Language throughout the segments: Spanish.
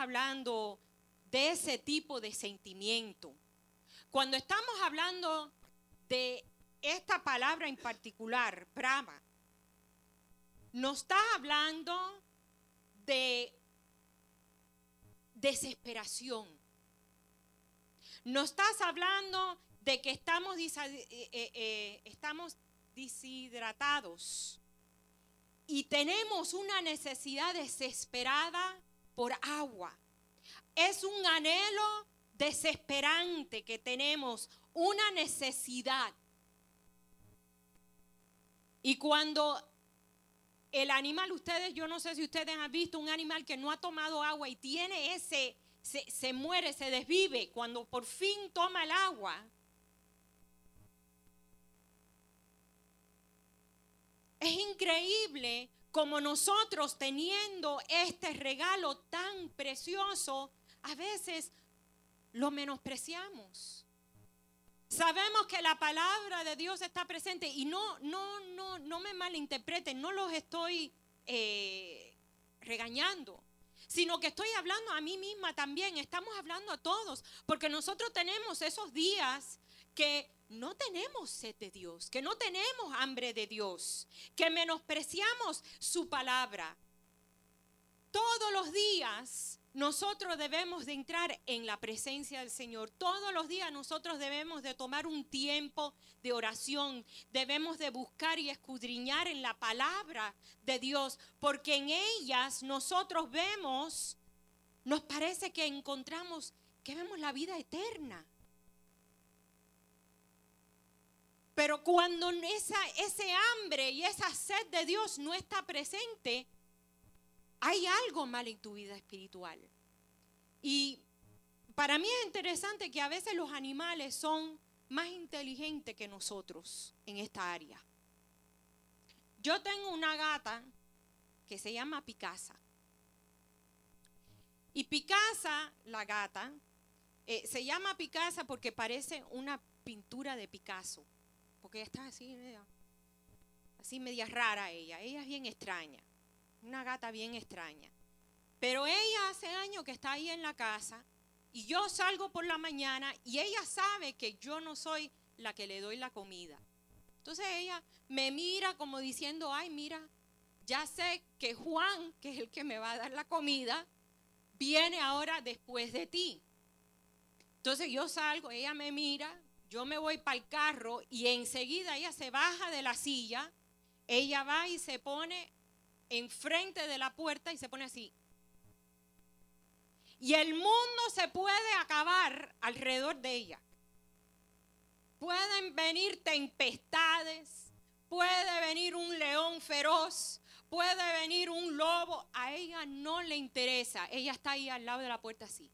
hablando de ese tipo de sentimiento, cuando estamos hablando de esta palabra en particular, brava, nos está hablando de desesperación. No estás hablando de que estamos deshidratados y tenemos una necesidad desesperada por agua. Es un anhelo desesperante que tenemos, una necesidad. Y cuando el animal, yo no sé si ustedes han visto un animal que no ha tomado agua y tiene se muere, se desvive cuando por fin toma el agua. Es increíble como nosotros, teniendo este regalo tan precioso, a veces lo menospreciamos. Sabemos que la palabra de Dios está presente y no me malinterpreten, no los estoy regañando, sino que estoy hablando a mí misma también, estamos hablando a todos, porque nosotros tenemos esos días que no tenemos sed de Dios, que no tenemos hambre de Dios, que menospreciamos su palabra. Todos los días nosotros debemos de entrar en la presencia del Señor. Todos los días nosotros debemos de tomar un tiempo de oración. Debemos de buscar y escudriñar en la palabra de Dios, porque en ellas nosotros vemos, nos parece que encontramos, que vemos la vida eterna. Pero cuando ese hambre y esa sed de Dios no está presente, hay algo mal en tu vida espiritual. Y para mí es interesante que a veces los animales son más inteligentes que nosotros en esta área. Yo tengo una gata que se llama Picasa. Y Picasa, la gata, se llama Picasa porque parece una pintura de Picasso. Porque ella está así media rara ella. Ella es bien extraña. Una gata bien extraña. Pero ella hace años que está ahí en la casa y yo salgo por la mañana y ella sabe que yo no soy la que le doy la comida. Entonces ella me mira como diciendo, ay, mira, ya sé que Juan, que es el que me va a dar la comida, viene ahora después de ti. Entonces yo salgo, ella me mira, yo me voy para el carro y enseguida ella se baja de la silla, ella va y se pone enfrente de la puerta y se pone así. Y el mundo se puede acabar alrededor de ella. Pueden venir tempestades, puede venir un león feroz, puede venir un lobo. A ella no le interesa. Ella está ahí al lado de la puerta así.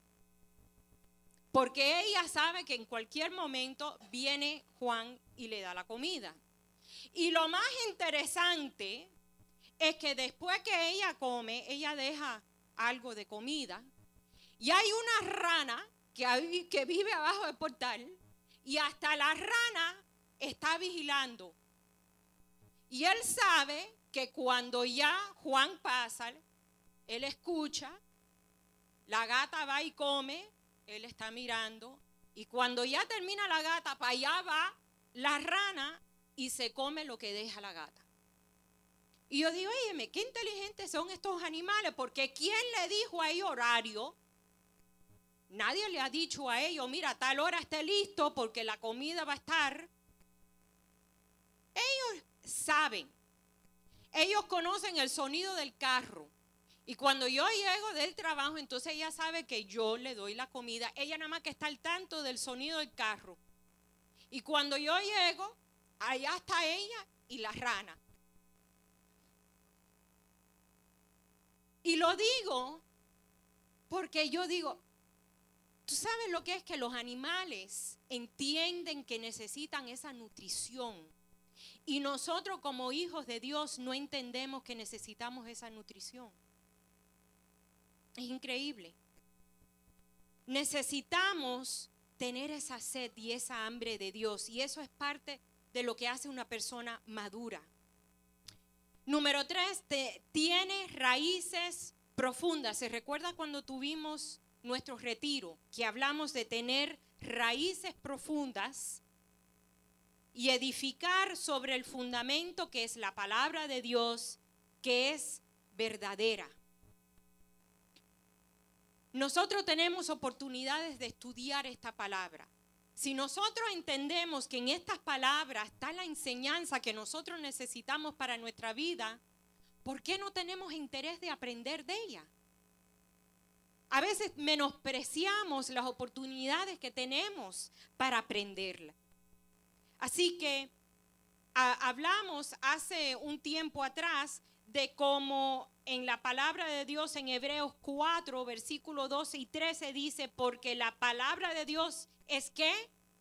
Porque ella sabe que en cualquier momento viene Juan y le da la comida. Y lo más interesante es que después que ella come, ella deja algo de comida. Y hay una rana que vive abajo del portal y hasta la rana está vigilando. Y él sabe que cuando ya Juan pasa, él escucha, la gata va y come, él está mirando. Y cuando ya termina la gata, para allá va la rana y se come lo que deja la gata. Y yo digo, óyeme, qué inteligentes son estos animales, porque ¿quién le dijo a ellos horario? Nadie le ha dicho a ellos, mira, a tal hora esté listo porque la comida va a estar. Ellos saben, ellos conocen el sonido del carro. Y cuando yo llego del trabajo, entonces ella sabe que yo le doy la comida. Ella nada más que está al tanto del sonido del carro. Y cuando yo llego, allá está ella y la rana. Y lo digo porque yo digo, ¿tú sabes lo que es que los animales entienden que necesitan esa nutrición? Y nosotros como hijos de Dios no entendemos que necesitamos esa nutrición. Es increíble. Necesitamos tener esa sed y esa hambre de Dios. Y eso es parte de lo que hace una persona madura. Número 3, tiene raíces profundas. ¿Se recuerda cuando tuvimos nuestro retiro que hablamos de tener raíces profundas y edificar sobre el fundamento que es la palabra de Dios, que es verdadera? Nosotros tenemos oportunidades de estudiar esta palabra. Si nosotros entendemos que en estas palabras está la enseñanza que nosotros necesitamos para nuestra vida, ¿por qué no tenemos interés de aprender de ella? A veces menospreciamos las oportunidades que tenemos para aprenderla. Así que hablamos hace un tiempo atrás de cómo en la palabra de Dios en Hebreos 4, versículos 12 y 13 dice, porque la palabra de Dios es ¿qué?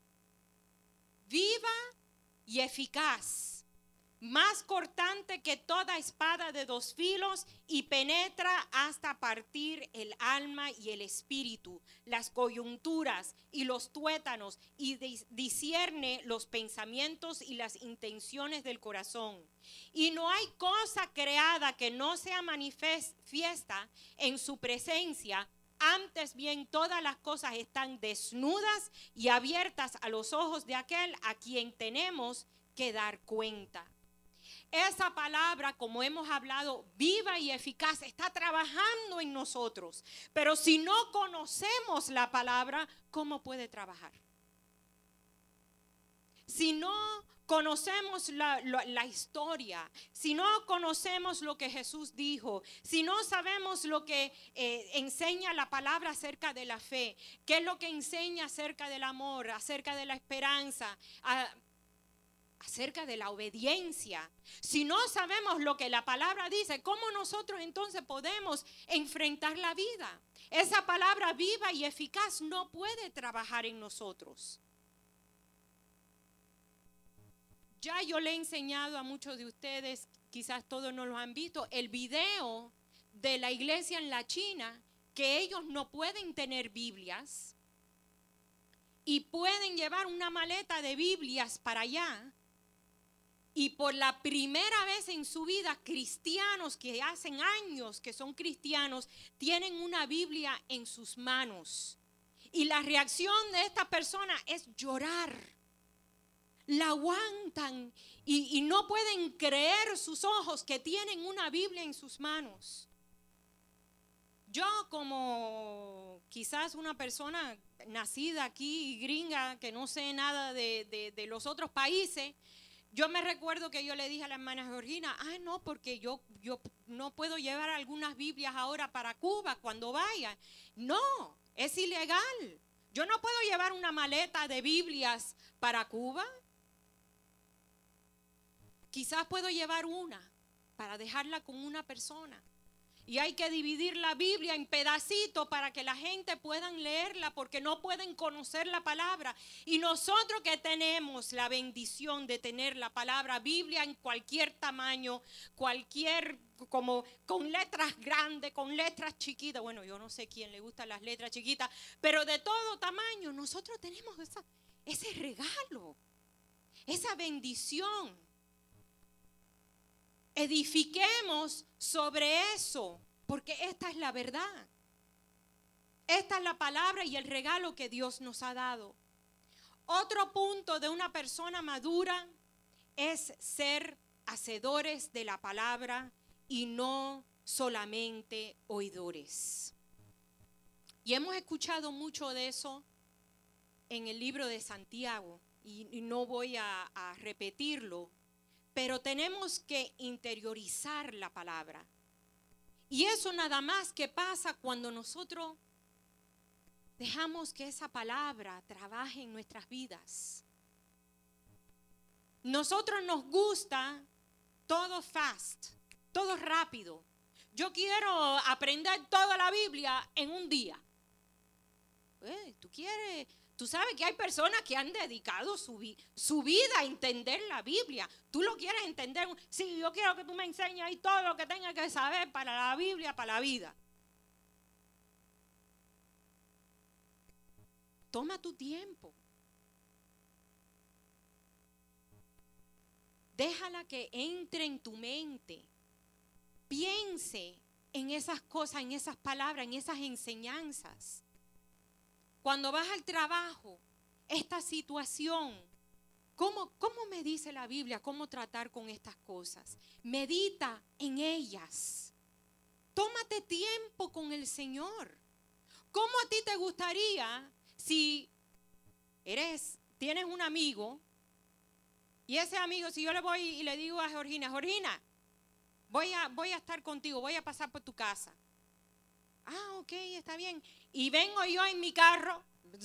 Viva y eficaz, más cortante que toda espada de dos filos y penetra hasta partir el alma y el espíritu, las coyunturas y los tuétanos, y discierne los pensamientos y las intenciones del corazón. Y no hay cosa creada que no sea manifiesta en su presencia. Antes bien, todas las cosas están desnudas y abiertas a los ojos de aquel a quien tenemos que dar cuenta. Esa palabra, como hemos hablado, viva y eficaz, está trabajando en nosotros. Pero si no conocemos la palabra, ¿cómo puede trabajar? Si no conocemos la historia, si no conocemos lo que Jesús dijo, si no sabemos lo que enseña la palabra acerca de la fe, qué es lo que enseña acerca del amor, acerca de la esperanza, acerca de la obediencia. Si no sabemos lo que la palabra dice, ¿cómo nosotros entonces podemos enfrentar la vida? Esa palabra viva y eficaz no puede trabajar en nosotros. Ya yo le he enseñado a muchos de ustedes, quizás todos no lo han visto, el video de la iglesia en la China, que ellos no pueden tener Biblias y pueden llevar una maleta de Biblias para allá. Y por la primera vez en su vida, cristianos que hacen años que son cristianos, tienen una Biblia en sus manos. Y la reacción de esta persona es llorar. La aguantan y no pueden creer sus ojos que tienen una Biblia en sus manos. Yo, como quizás una persona nacida aquí, gringa, que no sé nada de los otros países, yo me recuerdo que yo le dije a la hermana Georgina, no, porque yo no puedo llevar algunas Biblias ahora para Cuba cuando vaya. No, es ilegal. Yo no puedo llevar una maleta de Biblias para Cuba. Quizás puedo llevar una para dejarla con una persona. Y hay que dividir la Biblia en pedacitos para que la gente pueda leerla, porque no pueden conocer la palabra. Y nosotros que tenemos la bendición de tener la palabra Biblia en cualquier tamaño, como con letras grandes, con letras chiquitas. Bueno, yo no sé quién le gustan las letras chiquitas, pero de todo tamaño, nosotros tenemos ese regalo, esa bendición. Edifiquemos sobre eso, porque esta es la verdad. Esta es la palabra y el regalo que Dios nos ha dado. Otro punto de una persona madura es ser hacedores de la palabra y no solamente oidores. Y hemos escuchado mucho de eso en el libro de Santiago y no voy a repetirlo. Pero tenemos que interiorizar la palabra. Y eso nada más que pasa cuando nosotros dejamos que esa palabra trabaje en nuestras vidas. Nosotros nos gusta todo fast, todo rápido. Yo quiero aprender toda la Biblia en un día. Tú sabes que hay personas que han dedicado su vida a entender la Biblia. Tú lo quieres entender. Sí, yo quiero que tú me enseñes ahí todo lo que tenga que saber para la Biblia, para la vida. Toma tu tiempo. Déjala que entre en tu mente. Piense en esas cosas, en esas palabras, en esas enseñanzas. Cuando vas al trabajo, esta situación, ¿cómo me dice la Biblia cómo tratar con estas cosas? Medita en ellas. Tómate tiempo con el Señor. ¿Cómo a ti te gustaría si tienes un amigo y ese amigo, si yo le voy y le digo a Georgina, Georgina, voy a estar contigo, voy a pasar por tu casa? Ah, ok, está bien. Y vengo yo en mi carro,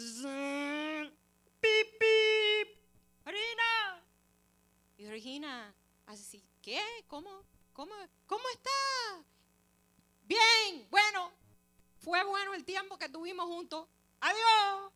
pip, pip, Georgina. Y Georgina así, ¿qué? ¿Cómo estás? Bien, bueno, fue bueno el tiempo que tuvimos juntos. Adiós.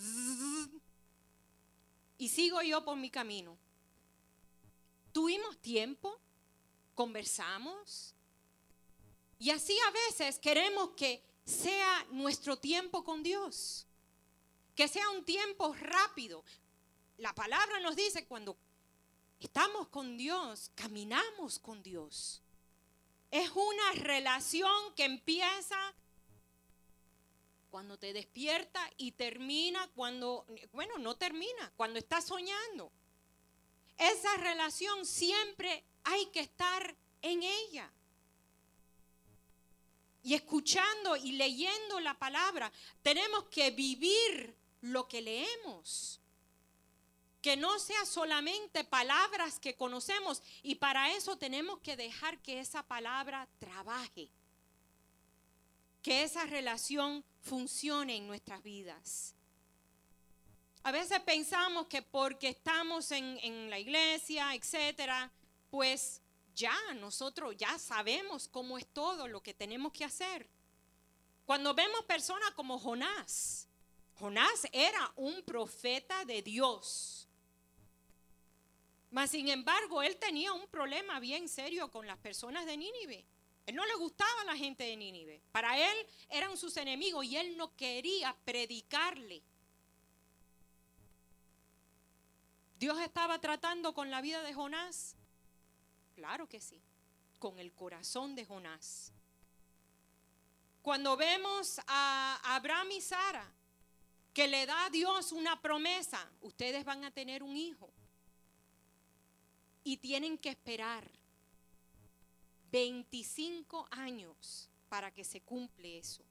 Y sigo yo por mi camino. Tuvimos tiempo, conversamos. Y así a veces queremos que sea nuestro tiempo con Dios. Que sea un tiempo rápido. La palabra nos dice cuando estamos con Dios, caminamos con Dios. Es una relación que empieza cuando te despierta y termina cuando, bueno, no termina, cuando estás soñando. Esa relación siempre hay que estar en ella. Y escuchando y leyendo la palabra, tenemos que vivir lo que leemos. Que no sea solamente palabras que conocemos, y para eso tenemos que dejar que esa palabra trabaje. Que esa relación funcione en nuestras vidas. A veces pensamos que porque estamos en la iglesia, etcétera, pues ya nosotros ya sabemos cómo es todo lo que tenemos que hacer. Cuando vemos personas como Jonás, Jonás era un profeta de Dios. Mas sin embargo, él tenía un problema bien serio con las personas de Nínive. Él no le gustaba a la gente de Nínive. Para él eran sus enemigos y él no quería predicarle. ¿Dios estaba tratando con la vida de Jonás? Claro que sí, con el corazón de Jonás. Cuando vemos a Abraham y Sara, que le da a Dios una promesa, ustedes van a tener un hijo. Y tienen que esperar 25 años para que se cumple eso.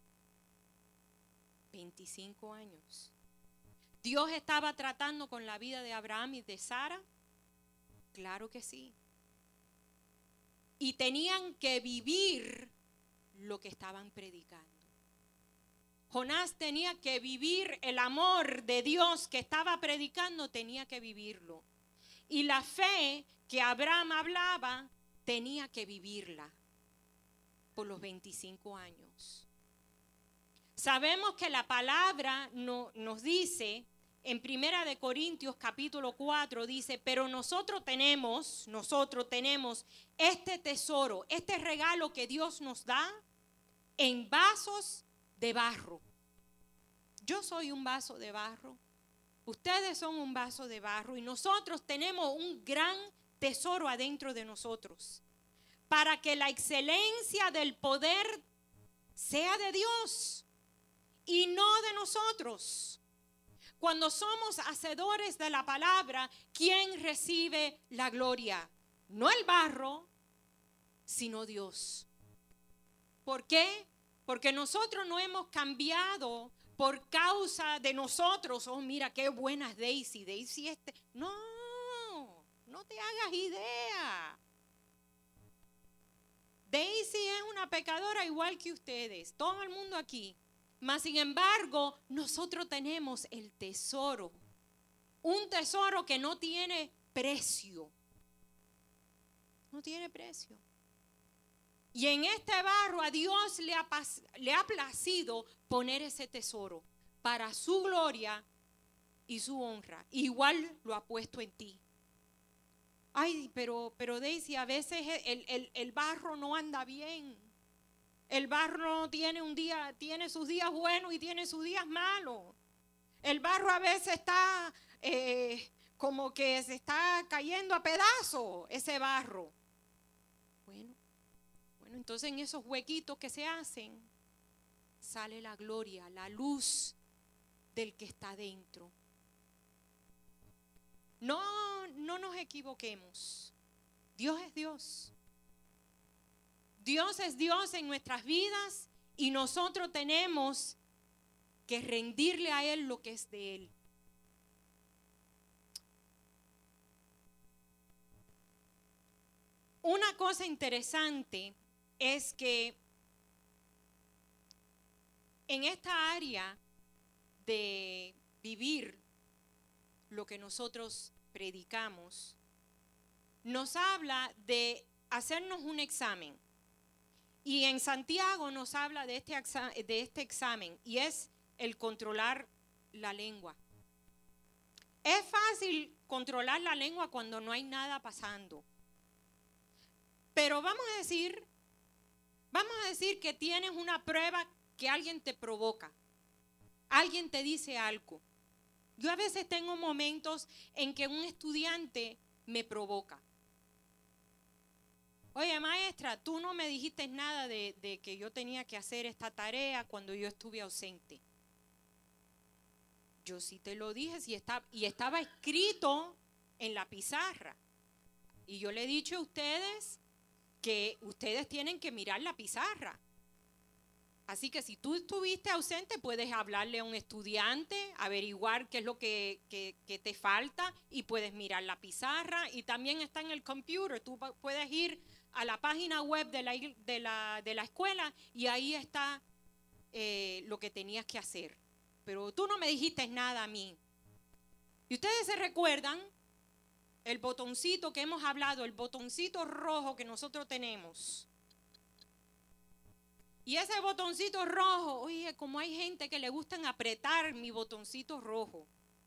25 años. ¿Dios estaba tratando con la vida de Abraham y de Sara? Claro que sí. Y tenían que vivir lo que estaban predicando. Jonás tenía que vivir el amor de Dios que estaba predicando, tenía que vivirlo. Y la fe que Abraham hablaba, tenía que vivirla por los 25 años. Sabemos que la palabra nos dice, en 1 de Corintios capítulo 4, dice, pero nosotros tenemos este tesoro, este regalo que Dios nos da en vasos de barro. Yo soy un vaso de barro, ustedes son un vaso de barro y nosotros tenemos un gran tesoro adentro de nosotros para que la excelencia del poder sea de Dios y no de nosotros. Cuando somos hacedores de la palabra, ¿quién recibe la gloria? No el barro, sino Dios. ¿Por qué? Porque nosotros no hemos cambiado por causa de nosotros. Oh, mira qué buena es Daisy. Daisy no te hagas idea. Daisy es una pecadora igual que ustedes, todo el mundo aquí. Mas sin embargo, nosotros tenemos el tesoro. Un tesoro que no tiene precio. No tiene precio. Y en este barro a Dios le ha placido poner ese tesoro para su gloria y su honra. Igual lo ha puesto en ti. Ay, pero Daisy, a veces el barro no anda bien. El barro tiene sus días buenos y tiene sus días malos. El barro a veces está como que se está cayendo a pedazos, ese barro. Bueno, Bueno, entonces en esos huequitos que se hacen, sale la gloria, la luz del que está dentro. No nos equivoquemos. Dios es Dios. Dios es Dios en nuestras vidas y nosotros tenemos que rendirle a Él lo que es de Él. Una cosa interesante es que en esta área de vivir lo que nosotros predicamos, nos habla de hacernos un examen. Y en Santiago nos habla de este examen y es el controlar la lengua. Es fácil controlar la lengua cuando no hay nada pasando. Pero vamos a decir que tienes una prueba que alguien te provoca. Alguien te dice algo. Yo a veces tengo momentos en que un estudiante me provoca. Oye, maestra, tú no me dijiste nada de que yo tenía que hacer esta tarea cuando yo estuve ausente. Yo sí te lo dije, y estaba escrito en la pizarra. Y yo le he dicho a ustedes que ustedes tienen que mirar la pizarra. Así que si tú estuviste ausente, puedes hablarle a un estudiante, averiguar qué es lo que te falta y puedes mirar la pizarra. Y también está en el computer, tú puedes ir a la página web de la escuela y ahí está lo que tenías que hacer. Pero tú no me dijiste nada a mí. Y ustedes se recuerdan el botoncito que hemos hablado, el botoncito rojo que nosotros tenemos. Y ese botoncito rojo, oye, como hay gente que le gustan apretar mi botoncito rojo.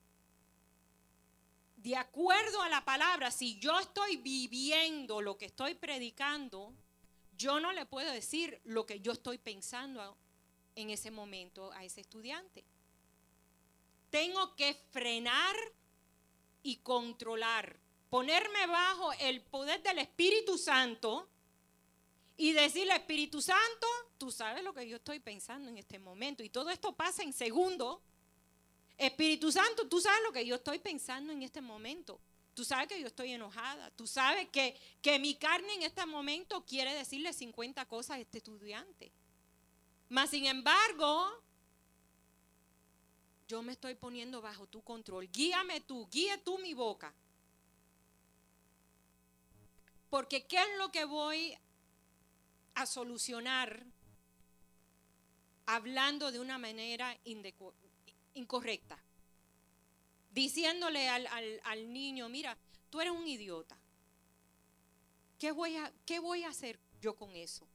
De acuerdo a la palabra, si yo estoy viviendo lo que estoy predicando, yo no le puedo decir lo que yo estoy pensando en ese momento a ese estudiante. Tengo que frenar y controlar, ponerme bajo el poder del Espíritu Santo y decirle, Espíritu Santo, tú sabes lo que yo estoy pensando en este momento. Y todo esto pasa en segundos. Espíritu Santo, tú sabes lo que yo estoy pensando en este momento. Tú sabes que yo estoy enojada. Tú sabes que mi carne en este momento quiere decirle 50 cosas a este estudiante. Mas, sin embargo, yo me estoy poniendo bajo tu control. Guíame tú, guíe tú mi boca. Porque ¿qué es lo que voy a solucionar hablando de una manera incorrecta? Diciéndole al niño, mira, tú eres un idiota. ¿Qué voy a hacer yo con eso?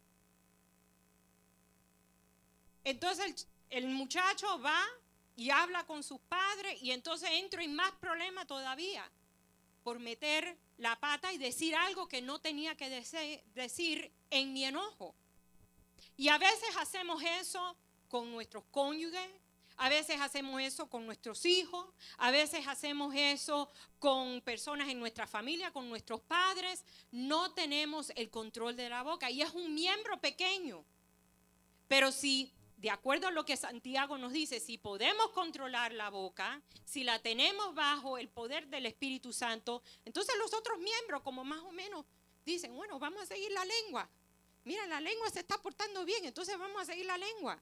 Entonces el muchacho va y habla con sus padres y entonces entro en más problemas todavía por meter la pata y decir algo que no tenía que decir en mi enojo. Y a veces hacemos eso con nuestros cónyuges, a veces hacemos eso con nuestros hijos, a veces hacemos eso con personas en nuestra familia, con nuestros padres. No tenemos el control de la boca y es un miembro pequeño. Pero si, de acuerdo a lo que Santiago nos dice, si podemos controlar la boca, si la tenemos bajo el poder del Espíritu Santo, entonces los otros miembros como más o menos dicen, bueno, vamos a seguir la lengua. Mira, la lengua se está portando bien, entonces vamos a seguir la lengua.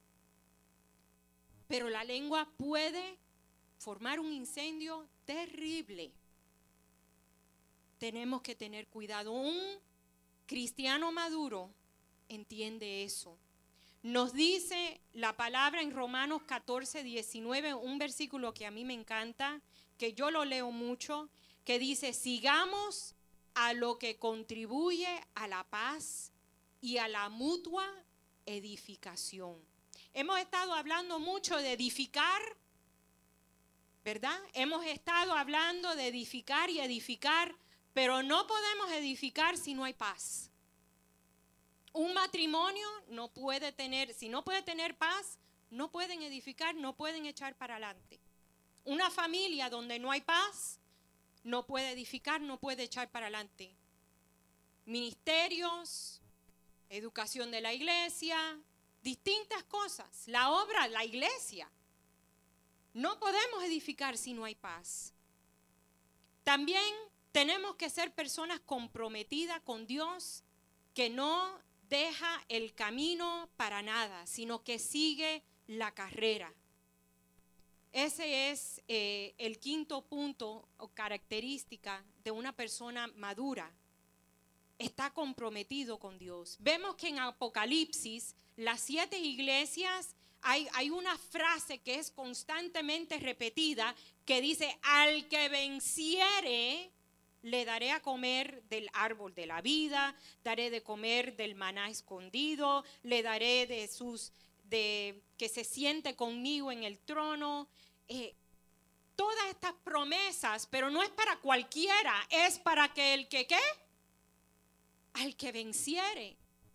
Pero la lengua puede formar un incendio terrible. Tenemos que tener cuidado. Un cristiano maduro entiende eso. Nos dice la palabra en Romanos 14, 19, un versículo que a mí me encanta, que yo lo leo mucho, que dice, sigamos a lo que contribuye a la paz y a la mutua edificación. Hemos estado hablando mucho de edificar, ¿verdad? Hemos estado hablando de edificar y edificar, pero no podemos edificar si no hay paz. Un matrimonio no puede tener, si no puede tener paz, no pueden edificar, no pueden echar para adelante. Una familia donde no hay paz, no puede edificar, no puede echar para adelante. Ministerios, educación de la iglesia, distintas cosas. La obra, la iglesia. No podemos edificar si no hay paz. También tenemos que ser personas comprometidas con Dios, que no deja el camino para nada, sino que sigue la carrera. Ese es el quinto punto o característica de una persona madura. Está comprometido con Dios. Vemos que en Apocalipsis, las 7 iglesias, hay una frase que es constantemente repetida que dice: al que venciere, le daré a comer del árbol de la vida, daré de comer del maná escondido, le daré de que se siente conmigo en el trono. Todas estas promesas, pero no es para cualquiera, es para que el que ¿qué? Al que venciere.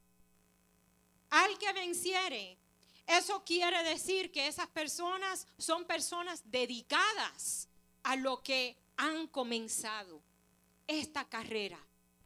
Al que venciere. Eso quiere decir que esas personas son personas dedicadas a lo que han comenzado. Esta carrera.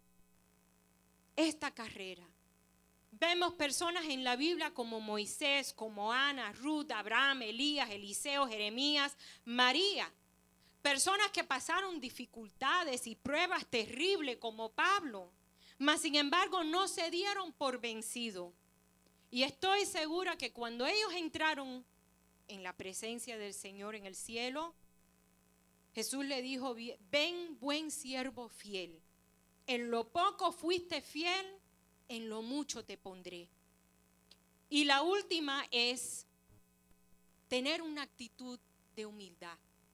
Esta carrera. Vemos personas en la Biblia como Moisés, como Ana, Ruth, Abraham, Elías, Eliseo, Jeremías, María. Personas que pasaron dificultades y pruebas terribles como Pablo. Mas sin embargo no se dieron por vencido. Y estoy segura que cuando ellos entraron en la presencia del Señor en el cielo, Jesús le dijo: ven, buen siervo fiel. En lo poco fuiste fiel, en lo mucho te pondré. Y la última es tener una actitud de humildad.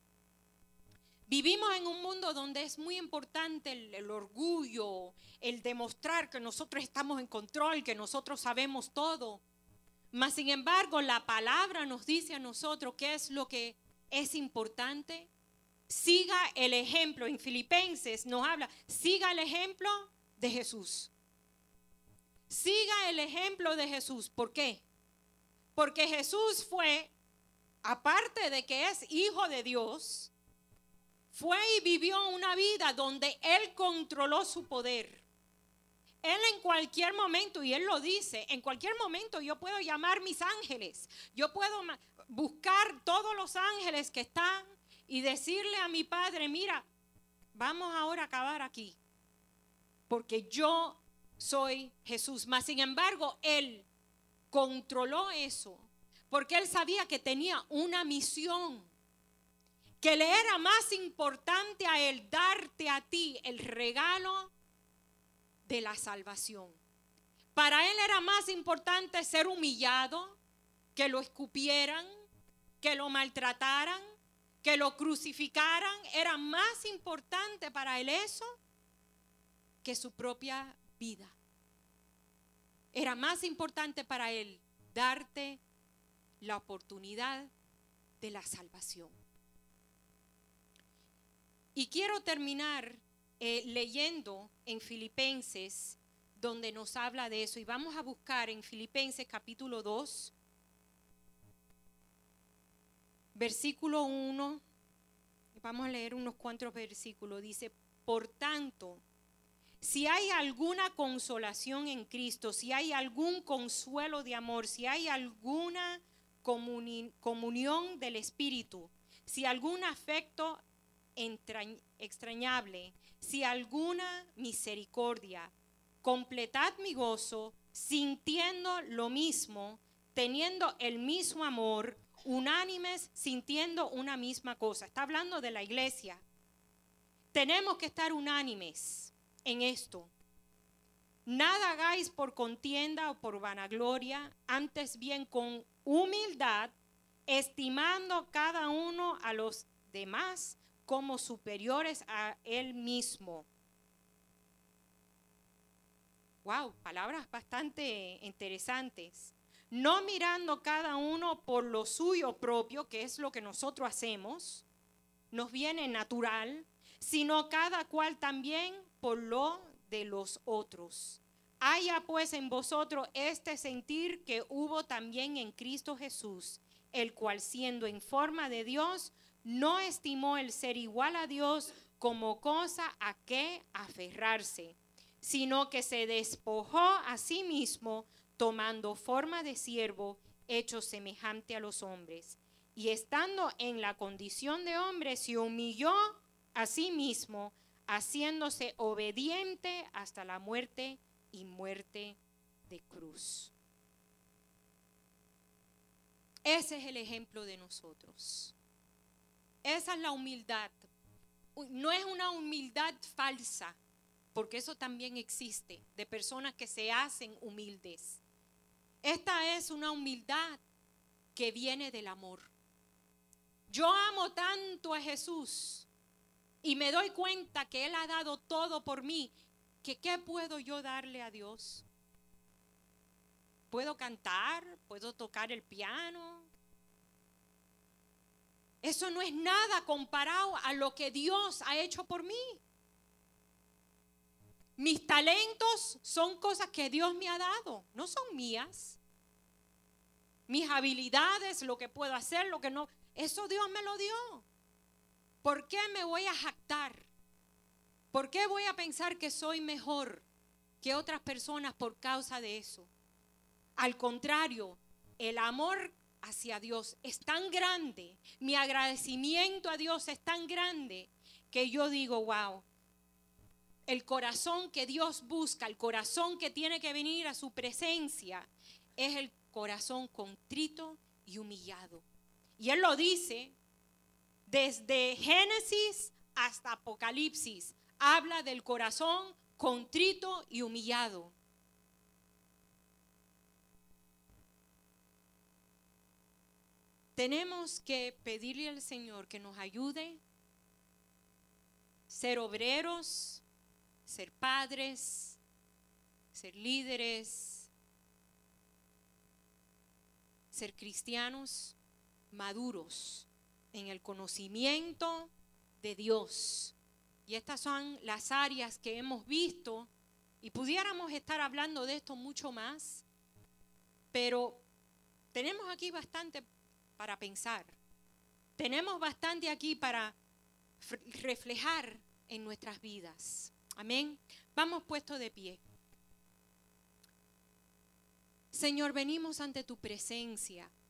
Vivimos en un mundo donde es muy importante el orgullo, el demostrar que nosotros estamos en control, que nosotros sabemos todo. Mas sin embargo, la palabra nos dice a nosotros qué es lo que es importante. Siga el ejemplo. En Filipenses nos habla: siga el ejemplo de Jesús. Siga el ejemplo de Jesús. ¿Por qué? Porque Jesús fue, aparte de que es hijo de Dios, fue y vivió una vida donde Él controló su poder. Él en cualquier momento, y Él lo dice, en cualquier momento yo puedo llamar mis ángeles. Yo puedo buscar todos los ángeles que están y decirle a mi Padre: mira, vamos ahora a acabar aquí. Porque yo soy Jesús. Mas sin embargo, Él controló eso. Porque Él sabía que tenía una misión. Que le era más importante a Él darte a ti el regalo de la salvación. Para Él era más importante ser humillado, que lo escupieran, que lo maltrataran, que lo crucificaran. Era más importante para Él eso que su propia vida. Era más importante para Él darte la oportunidad de la salvación. Y quiero terminar leyendo en Filipenses, donde nos habla de eso. Y vamos a buscar en Filipenses capítulo 2, versículo 1. Vamos a leer unos cuantos versículos. Dice: por tanto, si hay alguna consolación en Cristo, si hay algún consuelo de amor, si hay alguna comunión del Espíritu, si algún afecto extrañable, si alguna misericordia, completad mi gozo, sintiendo lo mismo, teniendo el mismo amor, unánimes, sintiendo una misma cosa. Está hablando de la iglesia. Tenemos que estar unánimes en esto. Nada hagáis por contienda o por vanagloria, antes bien con humildad, estimando cada uno a los demás como superiores a él mismo. Wow, palabras bastante interesantes. No mirando cada uno por lo suyo propio, que es lo que nosotros hacemos, nos viene natural, sino cada cual también por lo de los otros. Haya pues en vosotros este sentir que hubo también en Cristo Jesús, el cual siendo en forma de Dios, no estimó el ser igual a Dios como cosa a que aferrarse, sino que se despojó a sí mismo, tomando forma de siervo, hecho semejante a los hombres. Y estando en la condición de hombre, se humilló a sí mismo, haciéndose obediente hasta la muerte y muerte de cruz. Ese es el ejemplo de nosotros. Esa es la humildad. No es una humildad falsa, porque eso también existe, de personas que se hacen humildes. Esta es una humildad que viene del amor. Yo amo tanto a Jesús y me doy cuenta que Él ha dado todo por mí, que ¿qué puedo yo darle a Dios? ¿Puedo cantar? ¿Puedo tocar el piano? Eso no es nada comparado a lo que Dios ha hecho por mí. Mis talentos son cosas que Dios me ha dado, no son mías. Mis habilidades, lo que puedo hacer, lo que no, eso Dios me lo dio. ¿Por qué me voy a jactar? ¿Por qué voy a pensar que soy mejor que otras personas por causa de eso? Al contrario, el amor hacia Dios es tan grande, mi agradecimiento a Dios es tan grande, que yo digo, wow, el corazón que Dios busca, el corazón que tiene que venir a su presencia, es el corazón contrito y humillado. Y Él lo dice desde Génesis hasta Apocalipsis, habla del corazón contrito y humillado. Tenemos que pedirle al Señor que nos ayude a ser obreros, ser padres, ser líderes, ser cristianos maduros en el conocimiento de Dios. Y estas son las áreas que hemos visto, y pudiéramos estar hablando de esto mucho más, pero tenemos aquí bastante para pensar. Tenemos bastante aquí para reflejar en nuestras vidas. Amén. Vamos puestos de pie. Señor, venimos ante tu presencia.